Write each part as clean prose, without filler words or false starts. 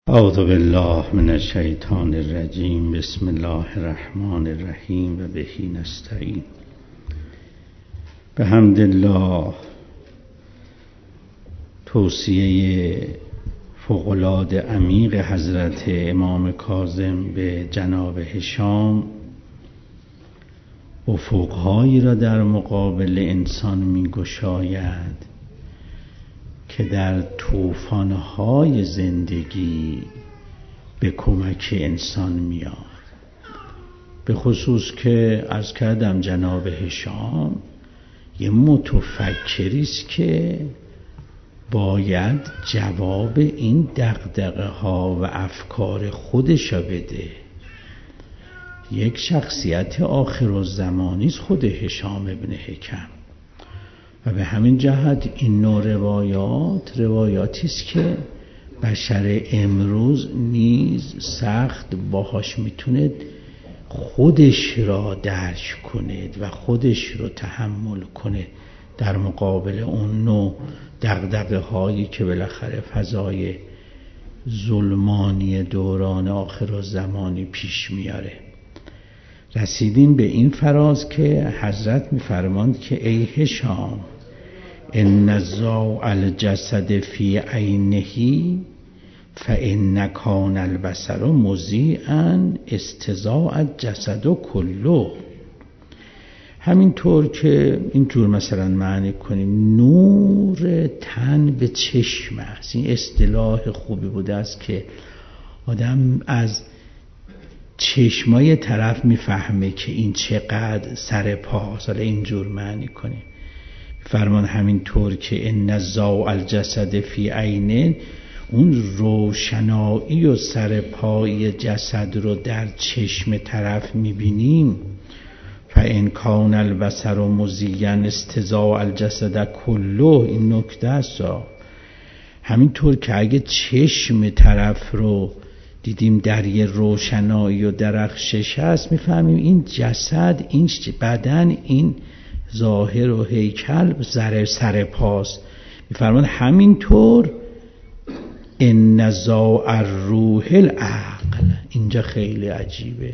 اعوذ بالله من الشیطان الرجیم. بسم الله الرحمن الرحیم و بهی نستعین. بحمد الله. توصیه فوق‌العاده عمیق حضرت امام کاظم به جناب هشام افق‌هایی را در مقابل انسان می‌گشاید که در طوفان‌های زندگی به کمک انسان میاد. به خصوص که عرض کردم جناب هشام یه متفکری است که باید جواب این دغدغه ها و افکار خودش را بده. یک شخصیت آخرالزمانی است خود هشام ابن حکم و به همین جهت این نوع روایاتی است که بشر امروز نیز سخت باهاش میتونه خودش را درک کنه و خودش رو تحمل کنه در مقابل اون نوع دغدغه هایی که بالاخره فضای ظلمانی دوران آخرالزمانی پیش میاره. رسیدیم به این فراز که حضرت میفرماند که ای هشام ان ضاع الجسد فی عینه فان کان البصر مضیئا استضاء الجسد کله. همینطور که اینطور مثلا معنی کنیم نور تن به چشم است. این اصطلاح خوبی بوده است که آدم از چشمای طرف میفهمه که این چقدر سر پاست. حالا اینجور معنی کنیم فرمان همینطور که ان ضاع الجسد فی عینه، اون روشنایی و سر پای جسد رو در چشم طرف میبینیم. فان کان البصر مضیئا استضاء الجسد کله. این نکته است. همینطور که اگه چشم طرف رو دیدیم در یه روشنایی و درخشش هست میفهمیم این جسد، این بدن، این ظاهر و هیکل سر پاست. میفرمان همینطور ان ضاع الروح العقل. اینجا خیلی عجیبه.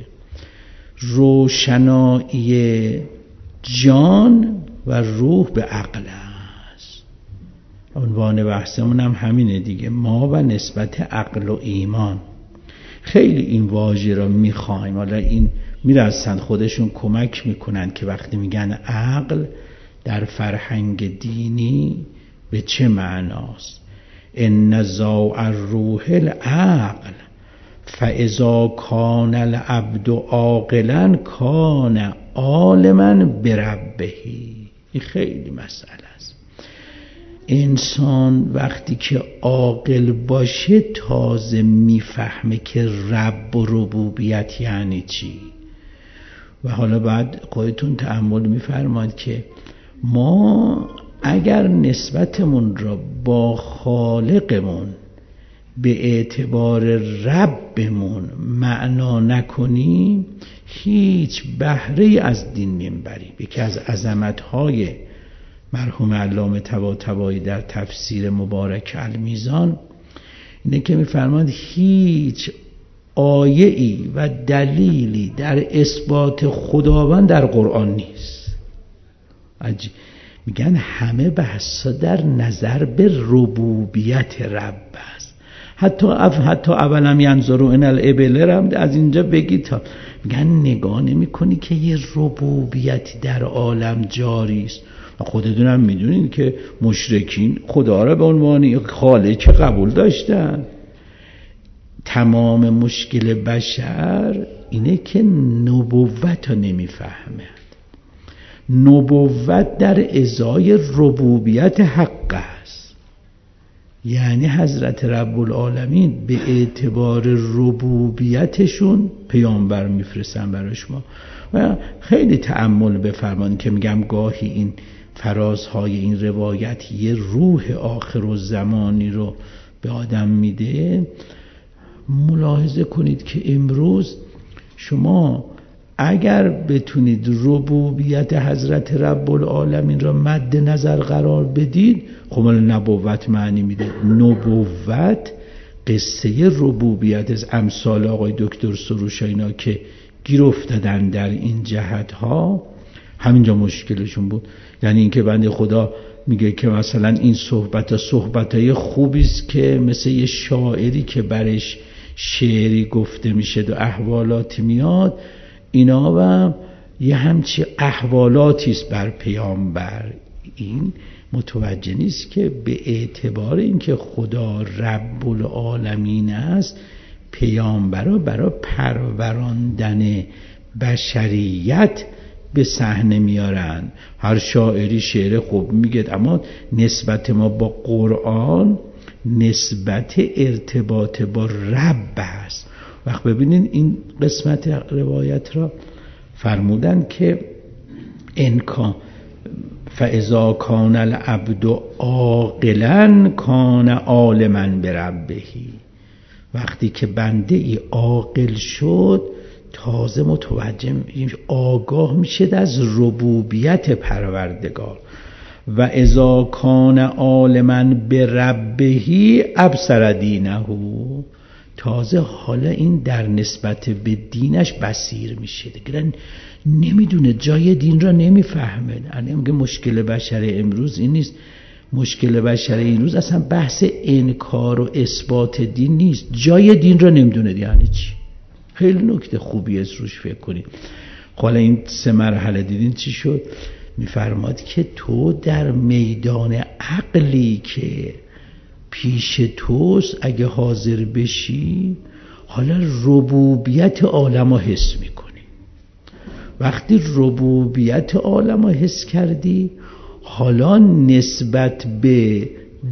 روشنایی جان و روح به عقل است. عنوان بحثمون هم همینه دیگه، ما و نسبت عقل و ایمان. خیلی این واژه را میخوایم. حالا این میرسند خودشون کمک میکنند که وقتی میگن عقل در فرهنگ دینی به چه معناست. ان ضاع الروح العقل فاذا کان العبد عاقلا کان عالما بربه. این خیلی مسئله است. انسان وقتی که عاقل باشه تازه میفهمه که رب و ربوبیت یعنی چی. و حالا بعد خودتون تأمل میفرمایید که ما اگر نسبتمون را با خالقمون به اعتبار ربمون معنا نکنیم هیچ بهره از دین نمیبریم. یکی از عظمت‌های مرحوم علامه طباطبایی در تفسیر مبارک المیزان اینه که میفرماند هیچ آیه‌ای و دلیلی در اثبات خداوند در قرآن نیست. میگن همه بحثا در نظر به ربوبیت رب است. حتی اولم ینظروا الی الابل هم از اینجا بگی تا میگن نگاه نمی‌کنی که یه ربوبیتی در عالم جاری است. خودتون هم میدونید که مشرکین خدا را به عنوان خالق قبول داشتن. تمام مشکل بشر اینه که نبوت رو نمیفهمه. نبوت در ازای ربوبیت حق است. یعنی حضرت رب العالمین به اعتبار ربوبیتشون پیامبر میفرستن برای شما. و خیلی تأمل بفرمایید که میگم گاهی این فرازهای این روایت یه روح آخرالزمانی رو به آدم میده. ملاحظه کنید که امروز شما اگر بتونید ربوبیت حضرت رب العالمین را مد نظر قرار بدید، خب نبوت معنی میده. نبوت قصه ربوبیت از امثال آقای دکتر سروش اینا که گیر افتادن در این جهت‌ها، همینجا مشکلشون بود. یعنی اینکه بنده خدا میگه که مثلا این صحبتای خوبی است که مثل یه شاعری که برش شعری گفته میشه و احوالاتی میاد، اینا و یه همچی احوالاتی است بر پیامبر. این متوجه نیست که به اعتبار اینکه خدا رب العالمین است، پیامبرا برای پروراندن بشریت به صحنه میارن. هر شاعری شعر خوب میگه، اما نسبت ما با قرآن نسبت ارتباط با رب است. وقت ببینین این قسمت روایت را فرمودن که انکان فاذا کان العبد عاقلا کان عالما بربه. وقتی که بنده ای عاقل شد تازه متوجه آگاه میشه از ربوبیت پروردگار. و اذا کان عالما بربه ابصر دینه، تازه حالا این در نسبت به دینش بصیر میشه دیگه، نمیدونه، جای دین را نمیفهمه. یعنی میگه مشکل بشر امروز این نیست، مشکل بشر امروز اصلا بحث انکار و اثبات دین نیست، جای دین را نمیدونه. یعنی چی؟ خیلی نکته خوبی است روش فکر کنید. حالا این 3 مرحله دیدین چی شد؟ میفرماد که تو در میدان عقلی که پیش توست اگه حاضر بشی، حالا ربوبیت عالم رو حس میکنی. وقتی ربوبیت عالم رو حس کردی، حالا نسبت به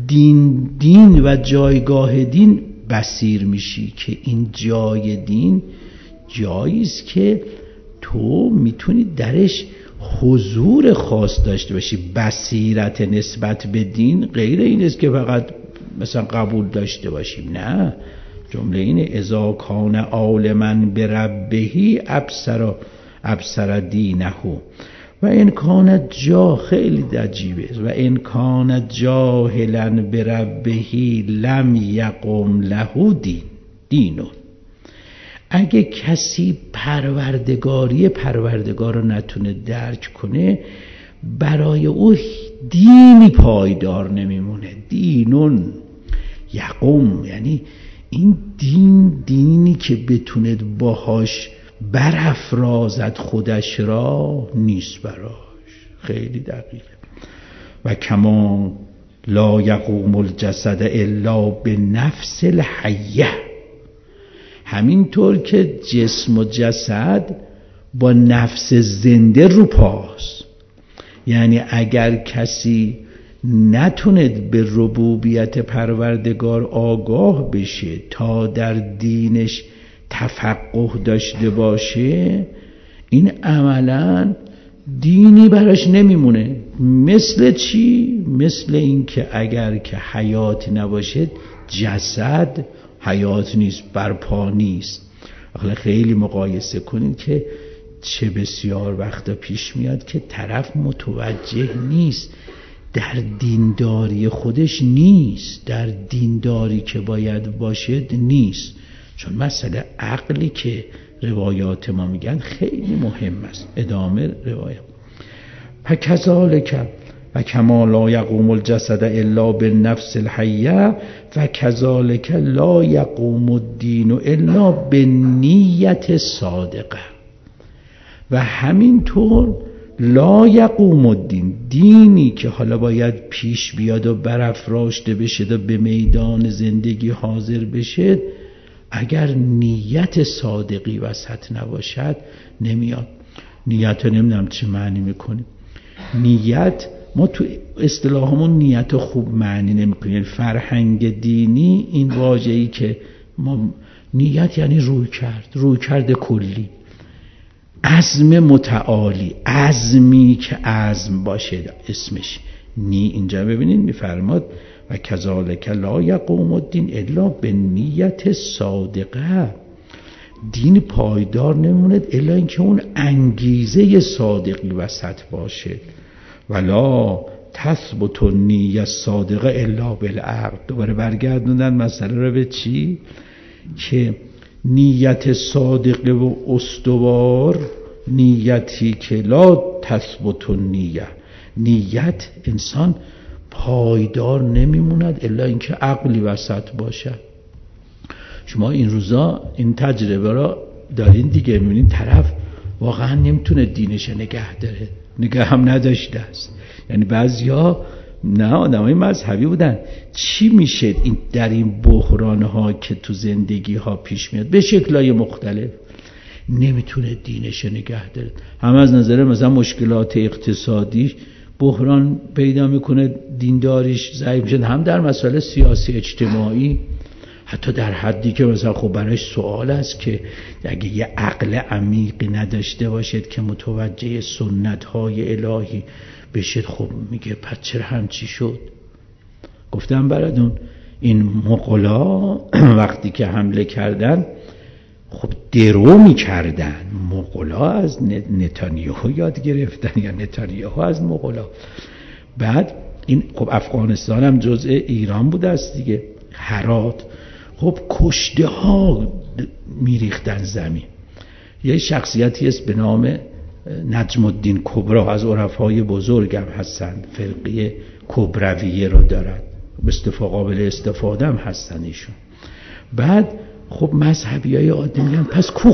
دین و جایگاه دین بصیر میشی که این جای دین جاییست که تو میتونی درش حضور خاص داشته باشی. بصیرت نسبت به دین غیر این است که فقط مثلا قبول داشته باشیم، نه، جمله اینه اذا کان عالما بربه ابصر دینه و این کان خیلی عجیبه، و این کان جاهلا بربه لم یقم له دینون. اگه کسی پروردگاری پروردگار رو نتونه درک کنه، برای او دینی پایدار نمیمونه. دینون یقوم، یعنی این دینی که بتونه باهاش برافرازد خودش را، نیست براش. خیلی دقیقه. و کما لا یقوم الجسد الا بنفس الحیه، همینطور که جسم و جسد با نفس زنده رو پاست. یعنی اگر کسی نتونه به ربوبیت پروردگار آگاه بشه تا در دینش تفقه داشته باشه، این عملا دینی براش نمیمونه. مثل چی؟ مثل این که اگر که حیات نباشه، جسد حیات نیست، برپا نیست. خیلی مقایسه کنین که چه بسیار وقتا پیش میاد که طرف متوجه نیست، در دینداری خودش نیست، در دینداری که باید باشد نیست. چون مسئله عقلی که روایات ما میگن خیلی مهم است. ادامه روایت: فکذالک و کما لا یقوم الجسد الا بالنفس الحیه فکذالک لا یقوم الدین الا بالنیت صادقه. و همینطور لا یقوم الدین، دینی که حالا باید پیش بیاد و برافراشته بشه و به میدان زندگی حاضر بشه، اگر نیت صادقی وسط نباشد نمیاد. نیت نمیدونم چه معنی میکنه. نیت، ما تو اصطلاحمون نیت خوب معنی نمیکنیم. فرهنگ دینی این واژه‌ای که ما نیت یعنی روی کرد کلی، عزم متعالی، عزمی که عزم باشه اسمش اینجا ببینید میفرماد و کذالک لا یقوم الدین الا بالنیت صادقه. دین پایدار نمونه الا اینکه اون انگیزه صادقی وسط باشه. ولا تثبت النیة الصادقه الا بالعقل. دوباره برگردوندن مسئله رو به چی؟ که نیت صادقه و استوار، نیتی که لا تثبت النیه، نیت انسان پایدار نمیموند الا اینکه عقلی وسط باشد. شما این روزا این تجربه را دارین دیگه، میبینین طرف واقعا نمیتونه دینش نگه داره، نگه هم نداشته است. یعنی بعضیا نه آدمای مذهبی بودن، چی میشه این در این بحرانها که تو زندگی ها پیش میاد به شکلهای مختلف، نمیتونه دینش نگه داره، هم از نظر مثلا مشکلات اقتصادی بحران پیدا میکنه، دینداریش ضعیف میشه، هم در مسائل سیاسی اجتماعی، حتی در حدی که مثلا خب برایش سوال است که اگه یه عقل عمیقی نداشته باشد که متوجه سنت‌های الهی بشه، خب میگه پس چرا همچی شد؟ گفتم براتون این مغولا وقتی که حمله کردن خب درو میکردن، مغولا از نتانیاهو یاد گرفتن یا نتانیاهو از مغولا. بعد این خب افغانستان هم جزء ایران بود است دیگه، هرات، خب کشته ها میریختن زمین. یه شخصیتی است به نام نجم الدین کبرا، از عرفای بزرگ هم هستند، فرقه کبرویه رو دارد، قابل استفاده هم هستن ایشون. بعد خب مذهبی های عادی میگن پس کو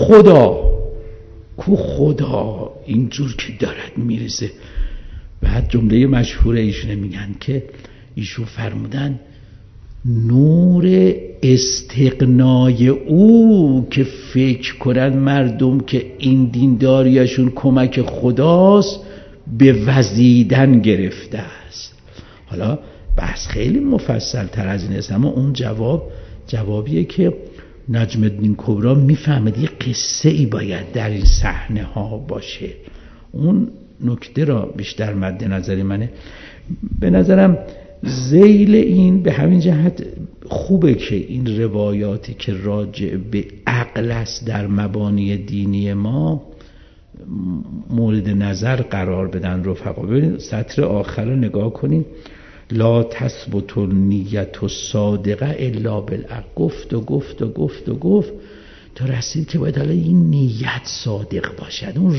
خدا اینجور که دارد میرسه. بعد جمله مشهور ایشونه میگن که ایشون فرمودن نور استغنای او که فکر کنن مردم که این دینداریشون کمک خداست به وزیدن گرفته است. حالا بحث خیلی مفصل تر از این است، اما اون جوابیه که نجم الدین کبرا میفهمد یه قصه ای باید در این صحنه ها باشه. اون نکته را بیشتر مد نظر منه. به نظرم ذیل این به همین جهت خوبه که این روایاتی که راجع به عقل است در مبانی دینی ما مورد نظر قرار بدن رفقا. ببینید سطر آخر رو نگاه کنید، لا تثبت النیت الصادقه الا بالعقل. گفت تا رسید که باید حالا این نیت صادق باشد، اون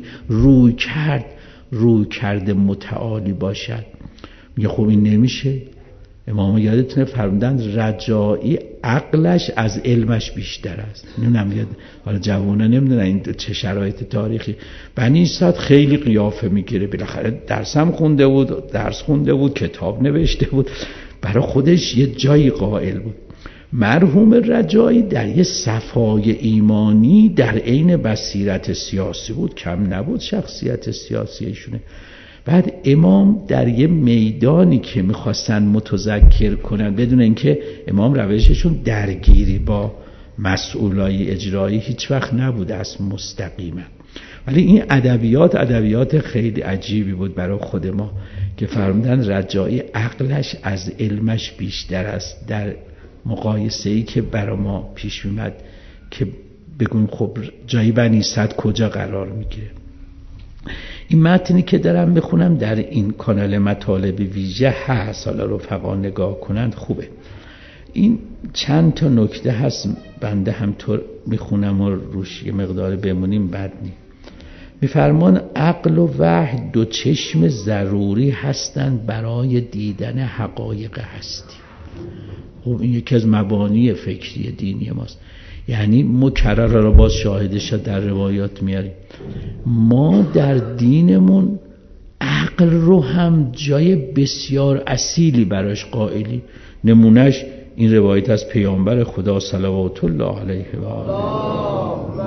روی کرده متعالی باشد. میگه خب این نمیشه. امام یادتونه فرمودن رجایی عقلش از علمش بیشتر است. نمیدونم یاد حالا جوونا نمیدونن این چه شرایط تاریخی. بنی اسرائیل خیلی قیافه میگیره، بالاخره درس خونده بود، کتاب نوشته بود، برای خودش یه جایی قائل بود. مرحوم رجایی در یه صفای ایمانی در عین بصیرت سیاسی بود، کم نبود شخصیت سیاسیشونه. بعد امام در یه میدانی که میخواستن متذکر کنن، بدون اینکه امام روششون درگیری با مسئولای اجرایی هیچ وقت نبوده است مستقیما، ولی این ادبیات خیلی عجیبی بود برای خود ما که فرمودن رجایی عقلش از علمش بیشتر است، در مقایسه‌ای که برای ما پیش میاد که بگویم خب جای بنی اسرائیل کجا قرار میگیره. این متنی که دارم بخونم در این کانال مطالب ویژه هست، حالا رفقا نگاه کنند خوبه. این چند تا نکته هست، بنده همطور میخونم و روش یه مقدار بمونیم بد نی. میفرمان عقل و وحی دو چشم ضروری هستند برای دیدن حقایق هستی. خب این یکی از مبانی فکری دینی ماست، یعنی مکرر را باز شاهدش در روایات میاریم. ما در دینمون عقل رو هم جای بسیار اصیلی براش قائلی. نمونهش این روایت از پیامبر خدا صلوات الله علیه و آله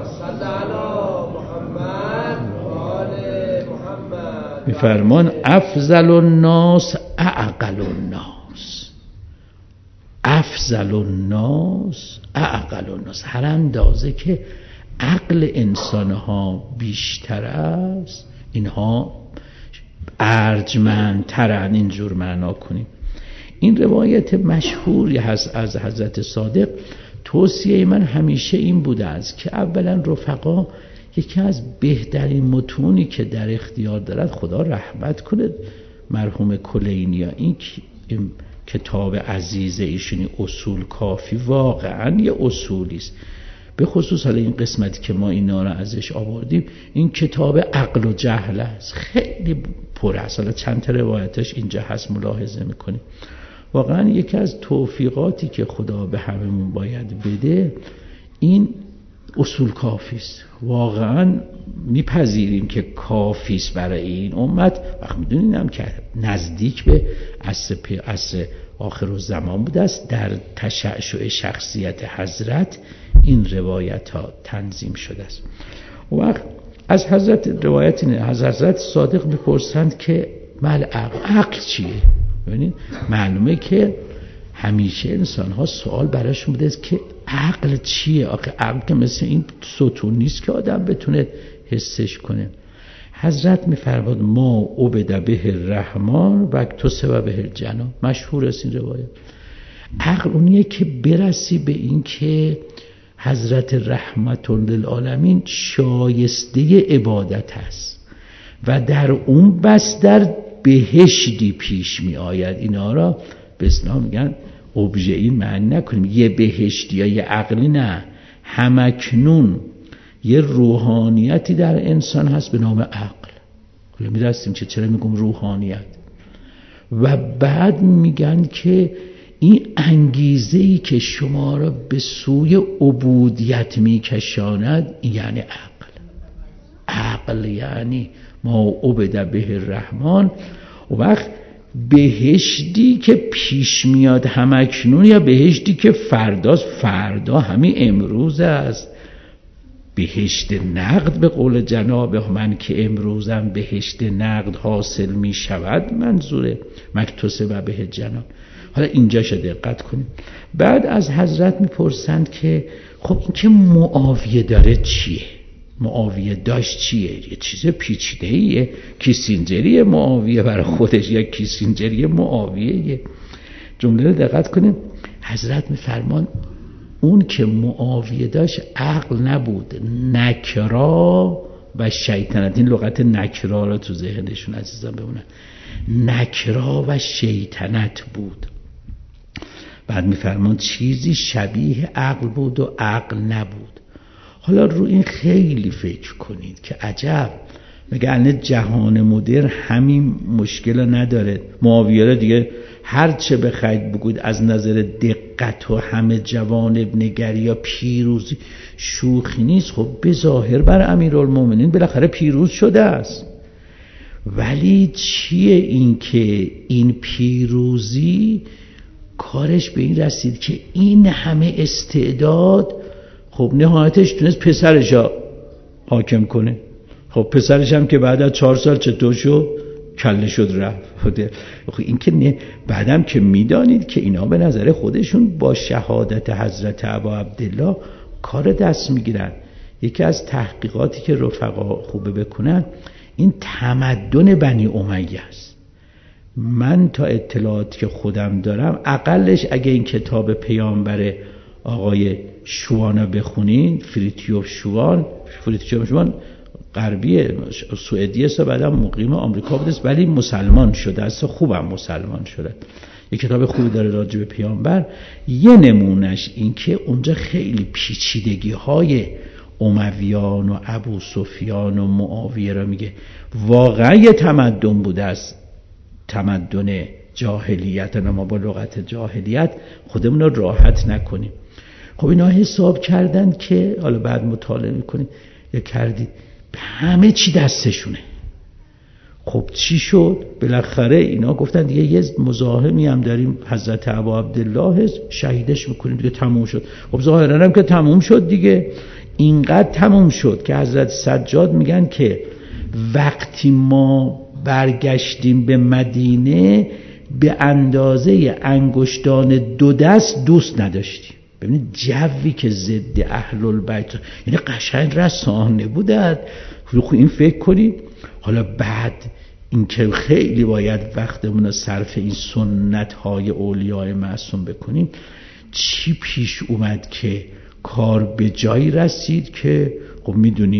میفرمان افضل الناس اعقل الناس. افضل الناس اعقل الناس، هر اندازه که عقل انسانها بیشتر است اینها ارجمندترن. اینجور معنا کنیم. این روایت مشهوری هست از حضرت صادق. توصیه من همیشه این بوده است که اولا رفقا یکی از بهترین متونی که در اختیار دارد، خدا رحمت کنه مرحوم کلینی، این کتاب عزیز ایشونی اصول کافی واقعا یه اصولی است. به خصوص حالا این قسمتی که ما اینا رو ازش آوردیم، این کتاب عقل و جهل است، خیلی پر است. حالا چند تا روایتش اینجا هست ملاحظه میکنیم. واقعا یکی از توفیقاتی که خدا به هممون باید بده این اصول کافی است. واقعا میپذیریم که کافی است برای این امت. وقت میدونیم هم که نزدیک به عصر آخر الزمان بوده است، در تشعشع شخصیت حضرت این روایت ها تنظیم شده است. و وقت از حضرت روایت اینه، از حضرت صادق میپرسند که مال عقل چیه؟ ببینید معلومه که همیشه انسان ها سوال براشون بوده است که عقل چیه؟ آخه عقل که مثل این ستون نیست که آدم بتونه حسش کنه. حضرت میفرماد ما عبد به الرحمن و اکتسب به الجنان. مشهور است این روایت. عقل اونیه که برسی به این که حضرت رحمت للعالمین شایسته عبادت است و در اون بس در بهشتی پیش می آید. اینا را به اسلام میگن ابژه، این معنی نکنیم یه بهشتی یا یه عقلی، نه، همکنون یه روحانیتی در انسان هست به نام عقل. حالا میرسیم چرا میگم روحانیت. و بعد میگن که این انگیزه‌ای که شما را به سوی عبودیت میکشاند یعنی عقل. عقل یعنی ما عبد به الرحمن. و وقت بهشتی که پیش میاد همکنون یا بهشتی که فرداست؟ فردا همین امروز است. بهشت نقد به قول جناب من که امروزم بهشت نقد حاصل می شود، منظوره مکتسب به جنان. حالا اینجا شد دقت کنیم. بعد از حضرت میپرسند که خب این که معاویه داره چیه؟ معاویه داشت چیه؟ یه چیز پیچیده‌ایه. کیسینجری معاویه برای خودش یا کیسینجری معاویه؟ جمله رو دقت کنیم. حضرت میفرمان اون که معاویه داشت عقل نبود، نکرا و شیطنت. این لغت نکرا را تو ذهنشون عزیزان بمونه. نکرا و شیطنت بود. بعد میفرمان چیزی شبیه عقل بود و عقل نبود. حالا رو این خیلی فکر کنید که عجب، مگه الان جهان مدرن همین مشکل نداره؟ معاویه را دیگه هر چه بخواید بگوید از نظر دقت و همه جوانب نگری یا پیروزی شوخی نیست. خب به ظاهر بر امیرالمومنین بالاخره پیروز شده است، ولی چیه این که این پیروزی کارش به این رسید که این همه استعداد خب نهایتش تونست پسرش حاکم کنه. خب پسرش هم که بعد از 4 سال چطور شد؟ کله شد رفت. خب این که بعدم که میدانید که اینا به نظر خودشون با شهادت حضرت ابا عبدالله کار دست میگیرن. یکی از تحقیقاتی که رفقا خوبه بکنن این تمدن بنی امیه است. من تا اطلاعاتی که خودم دارم اقلش اگه این کتاب پیامبر آقای شوانو بخونین، فریتیوف شوان غربیه، سوئدی است، بعدم مقیم آمریکا بوده است ولی مسلمان شده است، خوبم مسلمان شده. یک کتاب خوبی داره راجع به پیامبر. یه نمونش این که اونجا خیلی پیچیدگی های امویان و ابو سفیان و معاویه را میگه. واقعا یه تمدن بوده است، تمدن جاهلیت. ما با لغت جاهلیت خودمون رو راحت نکنیم. خب اینا حساب کردن که حالا بعد مطالعه میکنیم یا کردید همه چی دستشونه. خب چی شد؟ بالاخره اینا گفتن دیگه یه مزاحمی هم داریم، حضرت ابا عبدالله هست، شهیدش میکنیم دیگه، تموم شد. خب ظاهرا هم که تموم شد دیگه. اینقدر تموم شد که حضرت سجاد میگن که وقتی ما برگشتیم به مدینه به اندازه انگشتان 2 دست دوست نداشتیم. ببینید جوی که ضد اهل البیت، یعنی قشنگ رسانه بودند. این فکر کنید. حالا بعد این که خیلی باید وقتمون رو صرف این سنت های اولیاء معصوم بکنیم، چی پیش اومد که کار به جایی رسید که خب میدونی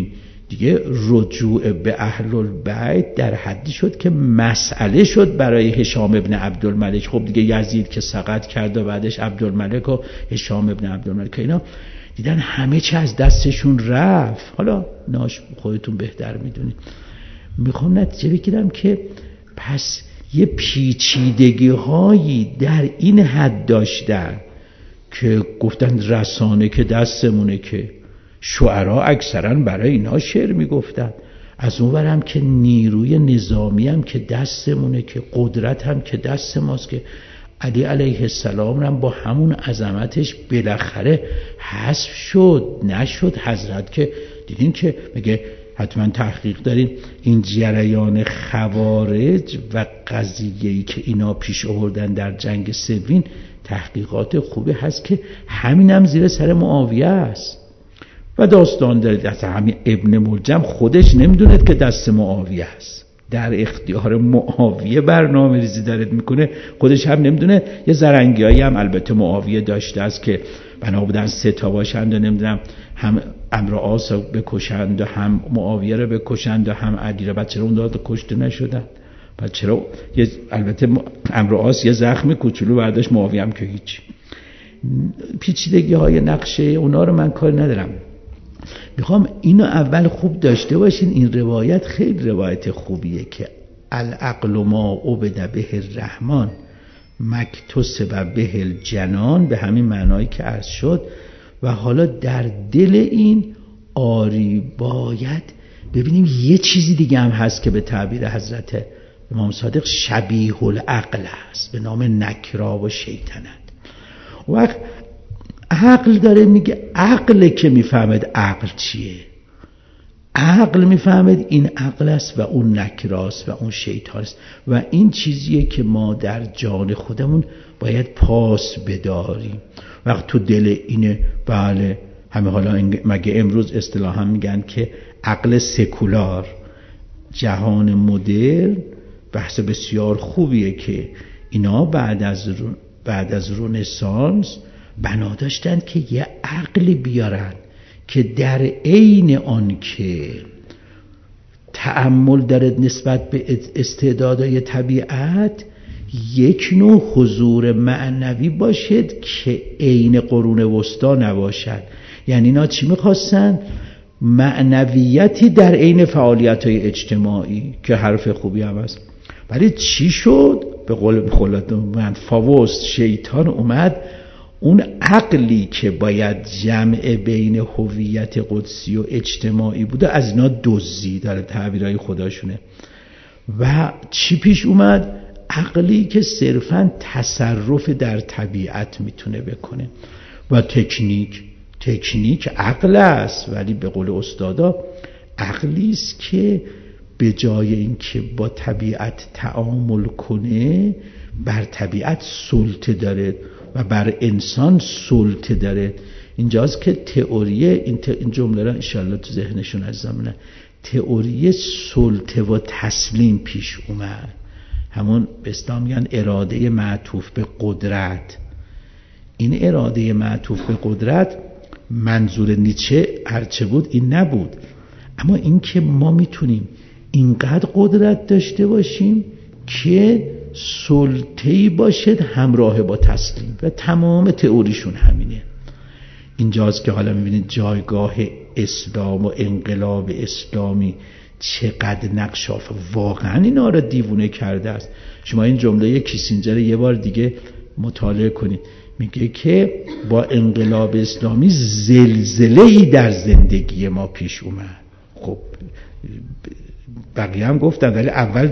دیگه رجوع به اهل البیت در حدی شد که مسئله شد برای هشام ابن عبدالملک. خب دیگه یزید که سقط کرد و بعدش عبدالملک و هشام ابن عبدالملک اینا دیدن همه چی از دستشون رفت. حالا ناش خودتون بهتر میدونید. میخوام نتیجه بگیرم که پس یه پیچیدگی هایی در این حد داشتن که گفتن رسانه که دستمونه، که شعرا اکثرا برای اینا شعر میگفتن، از اون ورم که نیروی نظامی هم که دستمونه، که قدرت هم که دست ماست، که علی علیه السلام هم با همون عظمتش بالاخره حذف شد. نشد حضرت که دیدین که میگه حتما تحقیق دارین این جریان خوارج و قضیه‌ای که اینا پیش آوردن در جنگ صفین تحقیقات خوبی هست که همینم زیر سر معاویه است و داستان داره. اصلا همین ابن ملجم خودش نمیدوند که دست معاویه است، در اختیار معاویه برنامه ریزی دارد میکنه، خودش هم نمیدونه. یه زرنگیایی هم البته معاویه داشته است که بنا بودن 3 تا باشند و نمیدونم هم عمرو عاص رو بکشند و هم معاویه رو بکشند و هم علی رو. بعد چرا اون دو تا کشته نشدن؟ بعد چرا البته عمرو عاص یه زخم کوچولو برداشت، معاویه هم که هیچ. پیچیدگی های نقشه اونا رو من کار ندارم. میخوام اینو اول خوب داشته باشین. این روایت خیلی روایت خوبیه که العقل ما عبد به الرحمن مکتسب به الجنان، به همین معنایی که عرض شد. و حالا در دل این آری باید ببینیم یه چیزی دیگه هم هست که به تعبیر حضرت امام صادق شبیه العقل هست، به نام نکرا و شیطنت. وقت عقل داره میگه، عقل که میفهمد عقل چیه، عقل میفهمد این عقل است و اون نکراست و اون شیطان است و این چیزیه که ما در جان خودمون باید پاس بداریم. وقت تو دل اینه. بله همه حالا مگه امروز اصطلاحا میگن که عقل سکولار، جهان مدرن، بحث بسیار خوبیه که اینا بعد از رنسانس بنا داشتن که یه عقلی بیارن که در عین آن که تأمل دارد نسبت به استعدادهای طبیعت، یک نوع حضور معنوی باشد که عین قرون وسطا نباشد. یعنی اینا چی میخواستن؟ معنویتی در عین فعالیت‌های اجتماعی، که حرف خوبی هم است. ولی چی شد؟ به قول خودمون فاوست، شیطان اومد اون عقلی که باید جمع بین هویت قدسی و اجتماعی بوده از اینا دزدید، در تعبیرهای خداشونه. و چی پیش اومد؟ عقلی که صرفاً تصرف در طبیعت میتونه بکنه. و تکنیک عقل است، ولی به قول استادا عقلی است که به جای اینکه با طبیعت تعامل کنه بر طبیعت سلطه داره و بر انسان سلطه داره. اینجاست که تئوری این جمله را انشاءالله تو ذهنشون از زمانه تئوری سلطه و تسلیم پیش اومد. همون به اسلام میگن اراده معطوف به قدرت. این اراده معطوف به قدرت منظور نیچه هرچه بود این نبود، اما این که ما میتونیم اینقدر قدرت داشته باشیم که سلطه‌ای باشد همراه با تسلیم، و تمام تئوریشون همینه. اینجاست که حالا میبینید جایگاه اسلام و انقلاب اسلامی چقدر نقش واقعا اینا را دیوونه کرده است. شما این جمله کیسینجر یه بار دیگه مطالعه کنید، میگه که با انقلاب اسلامی زلزله‌ای در زندگی ما پیش اومد. خب بقیه هم گفتن، ولی اول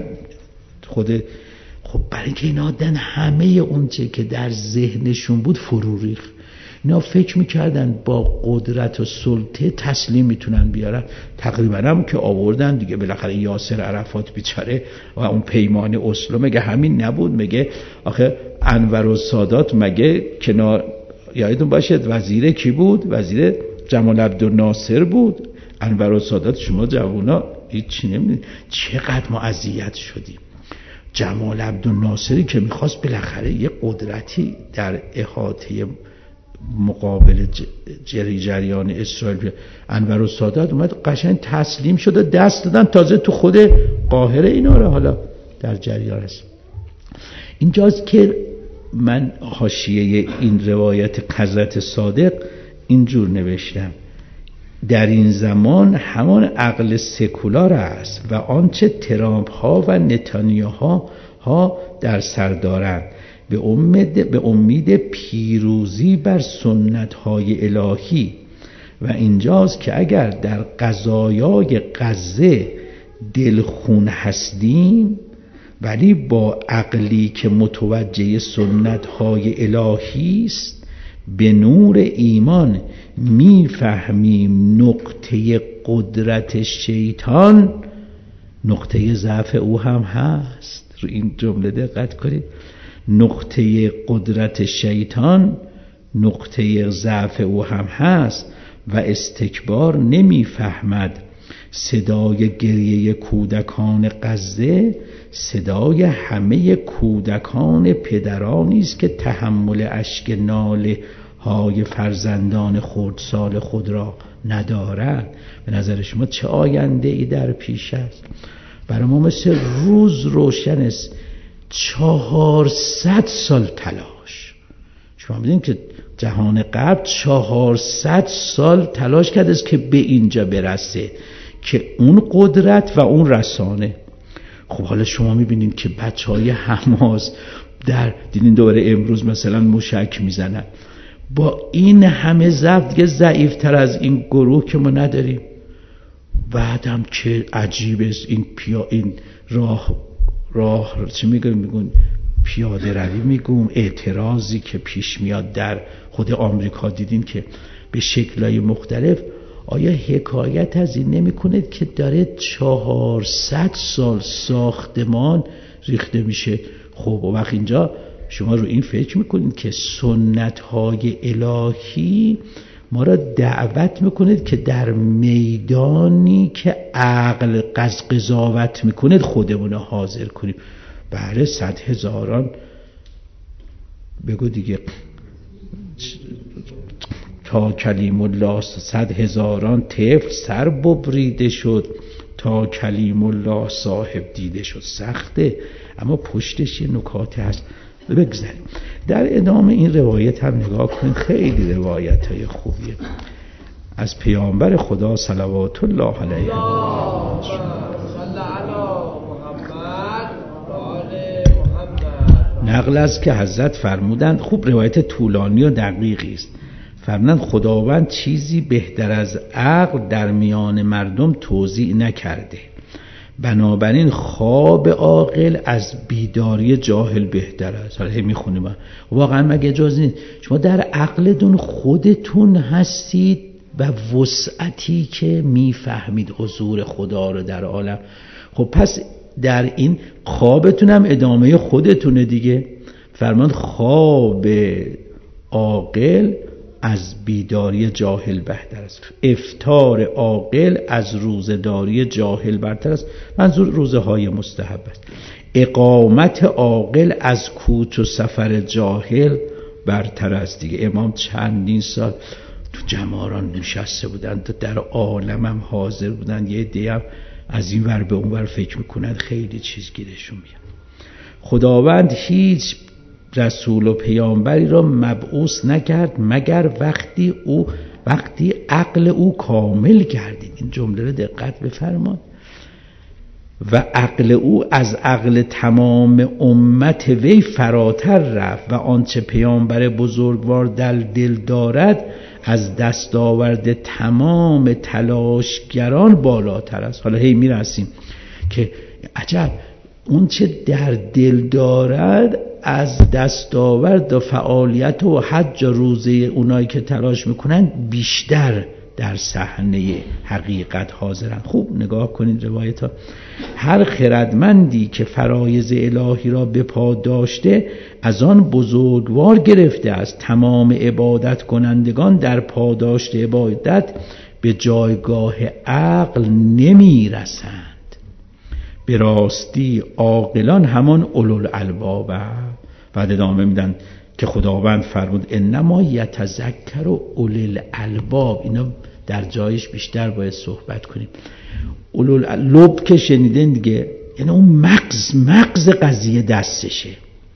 خب برای اینکه اینا دن همه اون چه که در ذهنشون بود فرو ریخت. اینا فکر میکردن با قدرت و سلطه تسلیم میتونن بیارن. تقریبا هم که آوردن دیگه، بالاخره یاسر عرفات بیچاره و اون پیمان اسلو مگه همین نبود؟ مگه آخه انور السادات مگه کنار، یادتون باشد وزیر کی بود؟ وزیر جمال عبدالناصر بود. انور السادات شما جوونا هیچ نمیدونید چقدر ما اذیت شدیم. جمال عبدالناصری که میخواست بالاخره یه قدرتی در احاطه مقابل جریان اسرائیل. انورالسادات اومد قشنگ تسلیم شد و دست دادن، تازه تو خود قاهره اینا رو حالا در جریان است. اینجاست که من حاشیه این روایت حضرت صادق اینجور نوشتم: در این زمان همان عقل سکولار است و آنچه ترامپ ها و نتانیاهو در سر دارند به امید پیروزی بر سنت های الهی. و اینجاست که اگر در قضایای غزه دلخون هستیم، ولی با عقلی که متوجه سنت های الهی است، به نور ایمان میفهمیم نقطه قدرت شیطان نقطه ضعف او هم هست. رو این جمله دقت کنید: نقطه قدرت شیطان نقطه ضعف او هم هست و استکبار نمیفهمد صدای گریه کودکان غزه صدای همه کودکان پدرانی است که تحمل اشک ناله های فرزندان خردسال خود را ندارند. به نظر شما چه آینده ای در پیش است؟ برای ما مثل روز روشن است. 400 سال تلاش. شما می‌دونید که جهان غرب 400 سال تلاش کرده است که به اینجا برسه، که اون قدرت و اون رسانه. خب حالا شما می‌بینید که بچهای حماس در دیدین دوباره امروز مثلا موشک میزنن. با این همه ضعف دیگه ضعیف‌تر از این گروه که ما نداریم. بعدم که عجیب است این راه چی میگن پیاده روی میگم، اعتراضی که پیش میاد در خود آمریکا دیدین که به شکل‌های مختلف. آیا حکایت از این نمی کند که داره 400 سال ساختمان ریخته میشه؟ خب و وقت اینجا شما رو این فکر میکنید که سنت‌های الهی ما را دعوت میکنید که در میدانی که عقل قضاوت میکنید خودمون رو حاضر کنیم. بله 100,000 بگو دیگه تا کلیم الله 100,000 طفل سر ببریده شد تا کلیم الله صاحب دیده شد. سخته اما پشتش یه نکاته هست. بگذاریم در ادامه این روایت هم نگاه کنیم. خیلی روایت های خوبیه از پیامبر خدا صلوات الله علیه. نقل است که حضرت فرمودند، خوب روایت طولانی و دقیقی است، فرمودند خداوند چیزی بهتر از عقل در میان مردم توزیع نکرده، بنابراین خواب عاقل از بیداری جاهل بهتر است. حالا میخونیم واقعا مگه اجازه نیست شما در عقلتون خودتون هستید و وسعتی که میفهمید حضور خدا رو در عالم. خب پس در این خوابتون هم ادامه خودتونه دیگه. فرمان خواب عاقل از بیداری جاهل بهتر است، افطار عاقل از روزداری جاهل برتر است. منظور روزهای مستحب است. اقامت عاقل از کوچ و سفر جاهل برتر است دیگه. امام چندین سال تو جماران نشسته بودن، در عالم هم حاضر بودن، یه عده هم از این ور به اون ور فکر میکنن، خیلی چیز گیرشون میاد. خداوند هیچ رسول و پیامبری را مبعوث نکرد مگر وقتی عقل او کامل گردید. این جمله رو دقت بفرمایید. و عقل او از عقل تمام امت وی فراتر رفت و آنچه پیامبر بزرگوار در دل دارد از دستاورد تمام تلاشگران بالاتر است. حالا هی میرسیم که عجب اون چه در دل دارد از دستاورد و فعالیت و حج و روزه اونایی که تلاش میکنن بیشتر در صحنه حقیقت حاضرن. خوب نگاه کنید روایت ها. هر خردمندی که فرایض الهی را به پا داشته از آن بزرگوار گرفته است. تمام عبادت کنندگان در پاداشت عبادت به جایگاه عقل نمی رسند. به راستی عاقلان همان اولوالالباب. بعد ادامه میدن که خداوند فرمود انما یتذکر اولو الالباب. اینا در جایش بیشتر باید صحبت کنیم. اولو الالباب که شنیدین دیگه، یعنی اون مغز قضیه دستشه.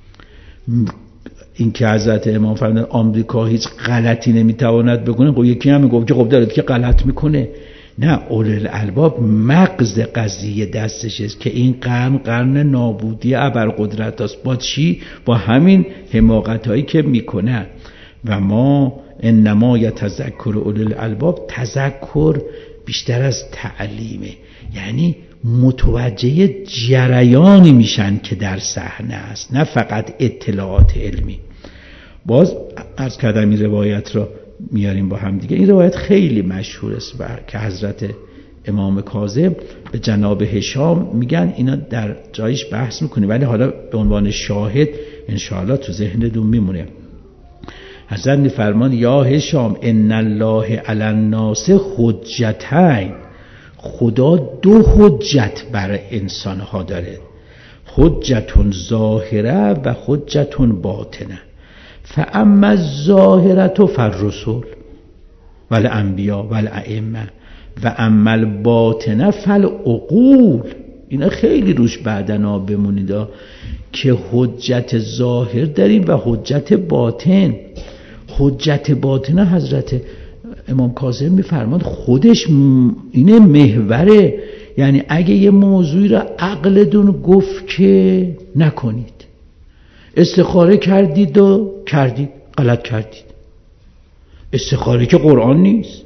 این که حضرت امام فرمودن آمریکا هیچ غلطی نمیتواند بکنه، خب یکی هم میگفت که خب داره که غلط میکنه. نه، اولو الالباب مغز قضیه دستش است که این قرن نابودی ابرقدرت است. با چی؟ با همین حماقت هایی که میکنه. و ما انما یتذکر اولو الالباب، تذکر بیشتر از تعلیمه، یعنی متوجه جریانی میشن که در صحنه است، نه فقط اطلاعات علمی. باز عرض کردم این روایت را میاریم با هم دیگه. این روایت خیلی مشهور است که حضرت امام کاظم به جناب هشام میگن، اینا در جایش بحث میکنیم ولی حالا به عنوان شاهد انشاءالله تو ذهنتون میمونه. حضرت میفرمان یا هشام ان الله علی الناس حجتین، خدا دو حجت بر انسان ها داره، حجتون ظاهره و حجتون باطنه. فاما الظاهره فالرسول والانبیاء والائمه و اما الباطنه فالعقول. اینا خیلی روش بعدنا بمونید که حجت ظاهر داریم و حجت باطن. حجت باطنه حضرت امام کاظم میفرماد خودش اینه محوره، یعنی اگه یه موضوعی را عقلتون گفت که نکنید، استخاره کردید و کردید غلط کردید. استخاره که قرآن نیست.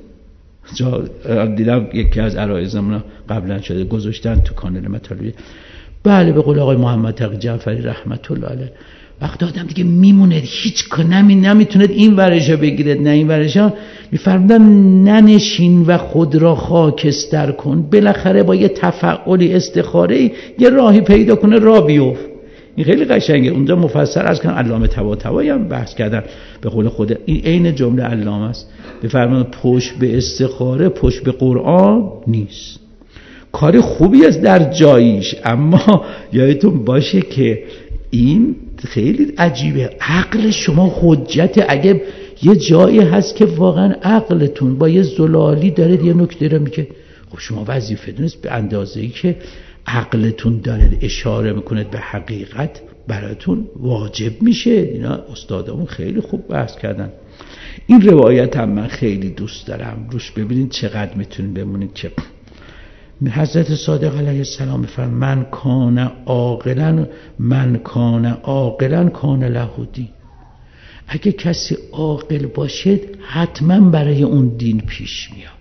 دیدم یکی از عرایزمون قبلا شده گذاشتن تو کانال مطالبی. بله، به قول آقای محمد تقی جعفری رحمت الله علیه، وقتی آدم دیگه میمونه هیچ نمیتوند این ورشا بگیرد نه این ورشا، میفرمودن ننشین و خود را خاکستر کن، بالاخره با یه تفعلی استخاره یه راهی پیدا کنه راه بیفت. این خیلی قشنگه. اونجا مفصل از کردن علامه طباطبایی هم بحث کردن. به قول خود این عین جمله علامه است، بفرمایند پشت به استخاره پشت به قرآن نیست. کار خوبی است در جاییش، اما یادتون باشه که این خیلی عجیبه. عقل شما حجت. اگه یه جایی هست که واقعا عقلتون با یه زلالی داره یه نکته رو میگه، خب شما وظیفه دونست به اندازه‌ای که عقلتون داره اشاره میکنه به حقیقت براتون واجب میشه. اینا استادامون خیلی خوب بحث کردن. این روایت هم من خیلی دوست دارم، روش ببینید چقدر میتونید بمونید که حضرت صادق علیه السلام میفرمایند من کان عاقلا کان له دین. اگه کسی عاقل باشه حتما برای اون دین پیش میاد.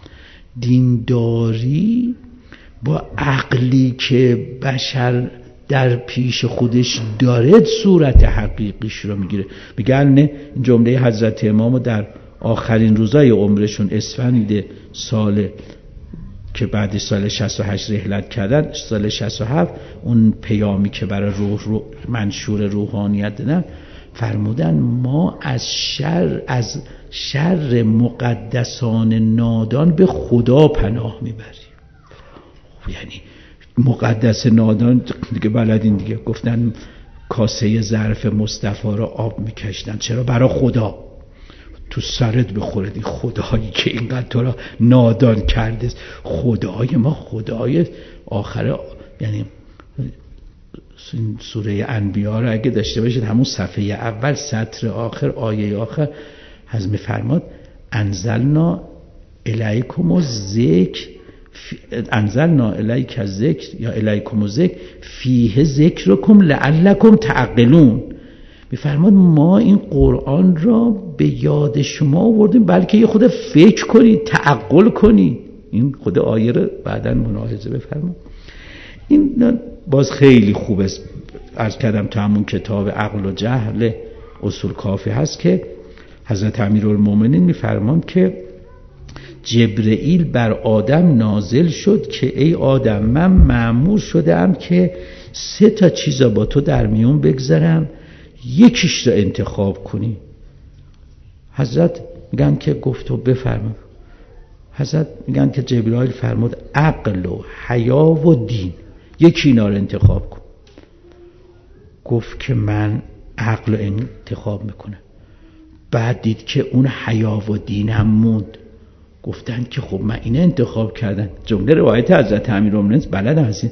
دینداری با عقلی که بشر در پیش خودش داره صورت حقیقیش رو میگیره. میگن نه، این جمله حضرت امامو در آخرین روزای عمرشون اسفند سال که بعد سال 68 رحلت کردن، سال 67 اون پیامی که برای روح منشور روحانیت دادن، فرمودن ما از شر مقدسان نادان به خدا پناه میبریم. یعنی مقدس نادان دیگه بلدین دیگه، گفتن کاسه ظرف مصطفی را آب میکشتن، چرا؟ برای خدا. تو سرت بخوره دی خدایی که اینقدر تو را نادان کرده. خدای ما خدای آخره، یعنی سوره انبیاء رو اگه داشته باشید همون صفحه اول سطر آخر آیه آخر از میفرماد انزلنا الیکم الذکر یا الیکم الذکر فیه ذکرکم لعلکم تعقلون. میفرماد ما این قرآن را به یاد شما آوردیم بلکه یه خود فکر کنید، تعقل کنید. این خود آیه رو بعداً ملاحظه بفرمایید. این باز خیلی خوب است. عرض کردم تو همون کتاب عقل و جهل اصول کافی هست که حضرت امیرالمومنین میفرماند که جبرئیل بر آدم نازل شد که ای آدم من مأمور شدم که 3 چیزا با تو در میون بگذارم، یکیش رو انتخاب کنی. حضرت میگن که گفت و بفرما. حضرت میگن که جبرئیل فرمود عقل و حیا و دین، یکی اینا رو انتخاب کن. گفت که من عقل رو انتخاب میکنه. بعد دید که اون حیا و دین هم موند. گفتن که خب من اینه انتخاب کردن. جمله روایت حضرت امیرالمومنین بلد هستین.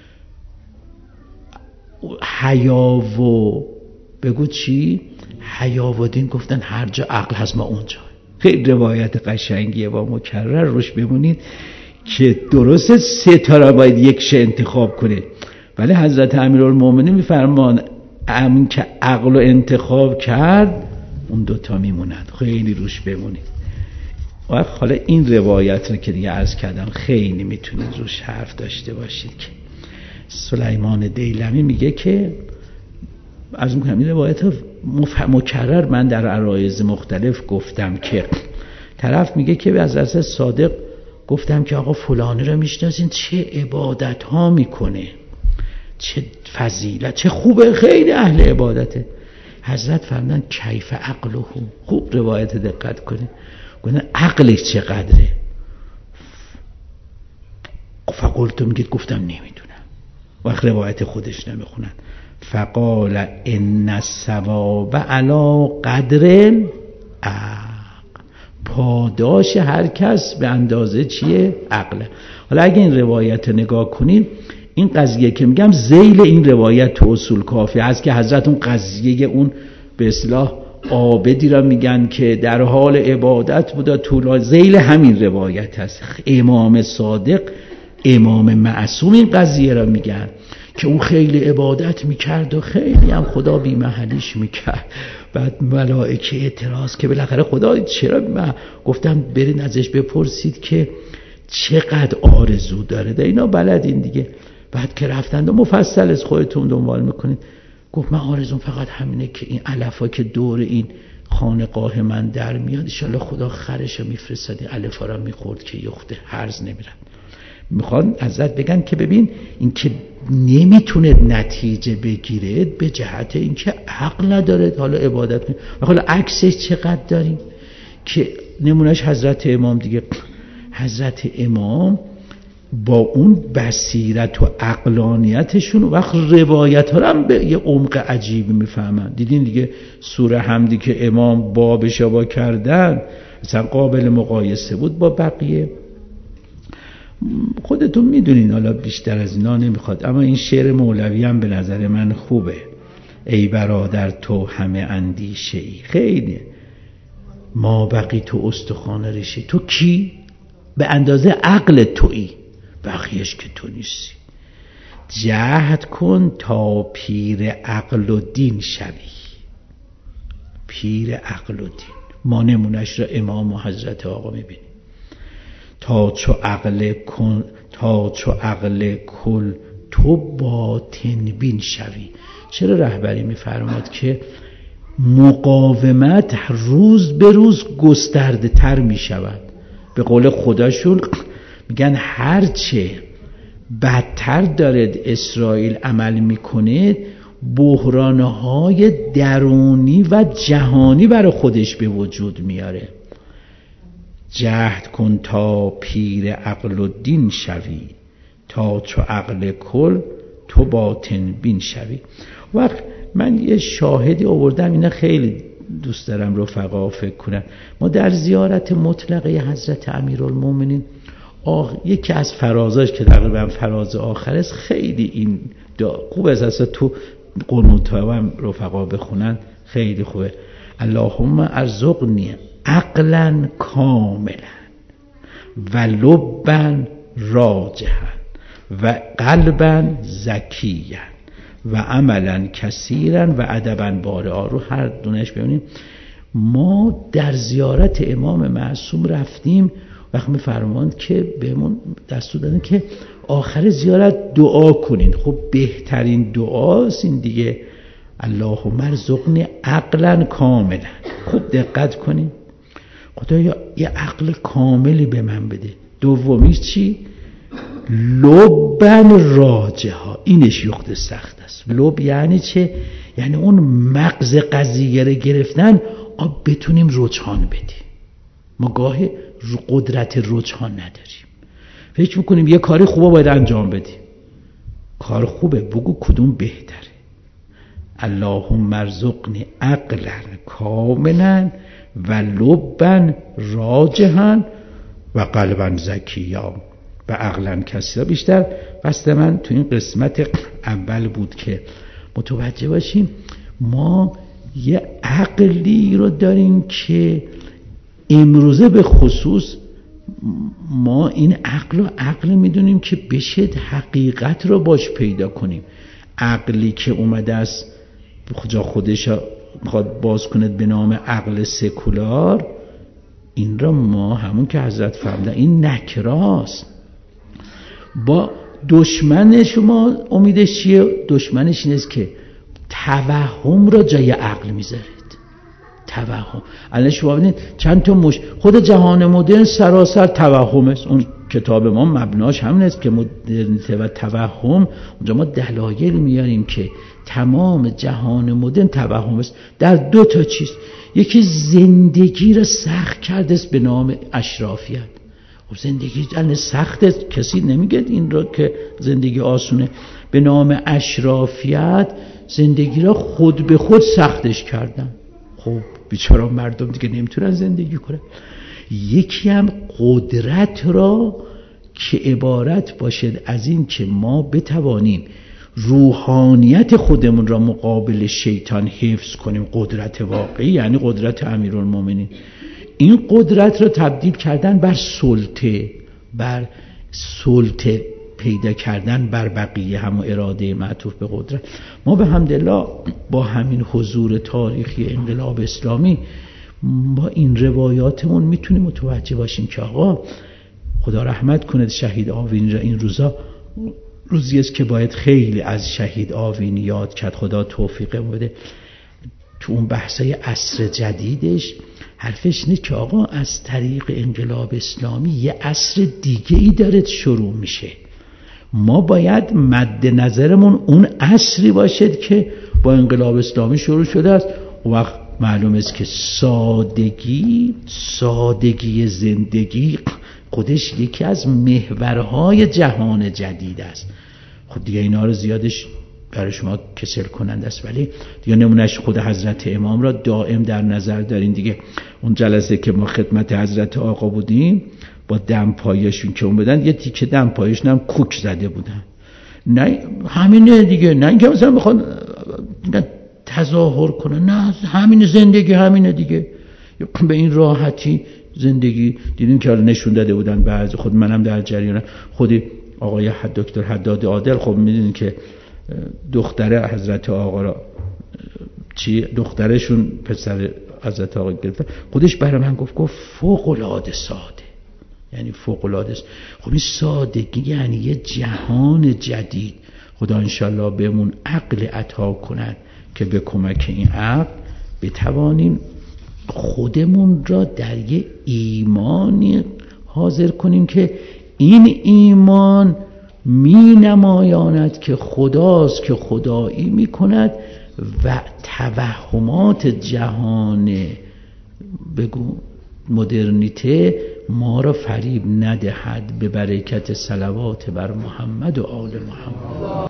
حیا و بگو چی؟ حیا و دین. گفتن هر جا عقل هست ما اونجا. خیلی روایت قشنگیه با مکرر روش بمونید که درسته 3 تا را باید یکش انتخاب کنید، ولی حضرت امیرالمومنین میفرمان همین که عقل رو انتخاب کرد اون 2 تا میمونند. خیلی روش بمونید. و حالا این روایت رو که دیگه عرض کردم خیلی میتونید روش حرف داشته باشید که سلیمان دیلمی میگه که عرض میکنم این روایت مکرر من در عرایض مختلف گفتم که طرف میگه که به حضرت صادق گفتم که آقا فلانی رو میشناسین چه عبادت ها میکنه، چه فضیلت، چه خوبه، خیلی اهل عبادته. حضرت فرمودن کیف عقله. خوب روایت دقت کنید. گفتن عقلش چقدره؟ فقلت میگه گفتم نمیدونم. وقت روایت خودش نمیخونن. فقال ان الثواب علی قدر عقل. پاداش هر کس به اندازه چیه؟ عقله. حالا اگه این روایت رو نگاه کنید، این قضیه که میگم ذیل این روایت تو اصول کافی هست که حضرت اون قضیه اون به اصطلاح عابدی را میگن که در حال عبادت بوده طول ذیل همین روایت هست. امام صادق، امام معصوم این قضیه را میگن که اون خیلی عبادت میکرد و خیلی هم خدا بی محلیش میکرد. بعد ملائکه اعتراض که بالاخره خدا چرا؟ من گفتم برین ازش بپرسید که چقدر آرزو داره. ده اینا بلدین دیگه. بعد که رفتند و مفصل از خودتون دنبال میکنید. گفت من آرزوم فقط همینه که این علفا که دور این خانقاه من در میاد انشالله خدا خرشو میفرستاد این علفا را میخورد که یخته هرز نمیرن. میخوان حضرت بگن که ببین این که نمیتونه نتیجه بگیره به جهت این که عقل نداره. حالا عبادت کنه. حالا عکسش چقدر داریم که نمونهش حضرت امام دیگه. حضرت امام با اون بصیرت و عقلانیتشون وقت روایت ها رو هم به یه عمق عجیبی میفهمن. دیدین دیگه سوره حمدی که امام بابش با کردن مثلا قابل مقایسه بود با بقیه. خودتون میدونین، حالا بیشتر از اینا نمیخواد. اما این شعر مولوی هم به نظر من خوبه. ای برادر تو همه اندیشه ای. خیلی ما بقی تو استخوان ریشه. تو کی؟ به اندازه عقل تویی، بقیهش که تو نیستی. جهد کن تا پیر عقل و دین شوی. پیر عقل و دین ما نمونش را امام و حضرت آقا میبینیم. تا چو عقل کل تو باطن بین شوی. چرا رهبری میفرماد که مقاومت روز به روز گسترده تر میشود. به قول خداشون میگن هرچه بدتر دارد اسرائیل عمل میکنه بحرانهای درونی و جهانی برای خودش به وجود میاره. جهد کن تا پیر عقل و دین شوی، تا چو عقل کل تو باطن بین شوی. وقت من یه شاهدی آوردم، اینا خیلی دوست دارم رفقا فکر کنن. ما در زیارت مطلقه حضرت امیرالمومنین یکی از فرازاش که تقریبا فراز آخر است، خیلی این خوب است اصلا تو قنوت‌ها هم رفقا بخونن خیلی خوبه. اللهم ارزقنی عقلا کاملا و لبا راجحا و قلبا زکیا و عملا کثیرا و ادبا بارعا. رو هر دونش ببینیم. ما در زیارت امام معصوم رفتیم، وقت می‌فرماند که بهمون دستور دادن که آخر زیارت دعا کنین. خب بهترین دعاست این دیگه، اللهم ارزقنی عقلا کاملا. خوب دقت کنین، خدایا یه عقل کاملی به من بده. دومیش چی؟ لبن راجحا. اینش یخت سخت است. لب یعنی چه؟ یعنی اون مغز قضیه رو گرفتن بتونیم رجحان بدیم. ما گاهی قدرت رجحان نداریم، فکر میکنیم یه کاری خوبه باید انجام بدیم. کار خوبه، بگو کدوم بهتره. اللهم ارزقنی عقلا کاملا و لبا راجحا و قلبا زکیا و عقلا کثیرا. بیشتر قصد من تو این قسمت اول بود که متوجه باشیم ما یه عقلی رو داریم که امروزه به خصوص ما این عقل رو عقل میدونیم که بشه حقیقت رو باش پیدا کنیم. عقلی که اومده است جا خودش میخواد باز کنه به نام عقل سکولار، این را ما همون که حضرت فرمودن این نکراست. با دشمن شما امیدش چیه؟ دشمنش اینه که توهم را جای عقل میذارید. توهم الان شما ببینید چند تا خود جهان مدرن سراسر توهم است. اون کتاب ما مبناش همین است که مدرنیته و توهم. اونجا ما دلایل میاریم که تمام جهان مدرن توهم است در دو تا چیز. یکی زندگی را سخت کرده است به نام اشرافیت. خب زندگی الان سخته، کسی نمیگه این را که زندگی آسونه. به نام اشرافیت زندگی را خود به خود سختش کردن. خب بیچاره مردم دیگه نمیتونن زندگی کنن. یکی هم قدرت را که عبارت باشد از این که ما بتوانیم روحانیت خودمون را مقابل شیطان حفظ کنیم. قدرت واقعی یعنی قدرت امیرالمومنین. این قدرت را تبدیل کردن بر سلطه پیدا کردن بر بقیه، همون اراده معطوف به قدرت. ما به حمدالله با همین حضور تاریخی انقلاب اسلامی با این روایاتمون میتونیم متوجه باشیم که آقا خدا رحمت کنه شهید آوینی را. این روزا روزی است که باید خیلی از شهید آوینی یاد کرد. خدا توفیق بده. تو اون بحثای عصر جدیدش حرفش اینه که آقا از طریق انقلاب اسلامی یه عصر دیگه ای داره شروع میشه. ما باید مد نظرمون اون عصری باشد که با انقلاب اسلامی شروع شده است. اون وقت معلوم است که سادگی زندگی خودش یکی از محورهای جهان جدید است. خود دیگه اینا رو زیادش برای شما کسل کننده است، ولی دیگه نمونهش خود حضرت امام را دائم در نظر دارین دیگه. اون جلسه که ما خدمت حضرت آقا بودیم با دمپایشون که اون بدن یه تیکه دمپایشون هم کوک زده بودن. نه همینه دیگه، نه اینکه مثلا بخوان تظاهر کنه، نه همین زندگی همینه دیگه. به این راحتی زندگی دیدیم که نشون داده بودن بعضی. خود منم در جریان خودی آقای دکتر حداد عادل، خب میدونین که دختره حضرت آقا را دخترشون پسر حضرت آقا گرفت، خودش برای من گفت فوق العاده ساده، یعنی فوق العاده. خب این سادگی یعنی یه جهان جدید. خدا انشالله بهمون عقل عطا کند که به کمک این عقل بتوانیم خودمون را در یه ایمانی حاضر کنیم که این ایمان می نمایاند که خداست که خدایی می کند و توهمات جهان بگو مدرنیته ما را فریب ندهد. به برکت صلوات بر محمد و آل محمد.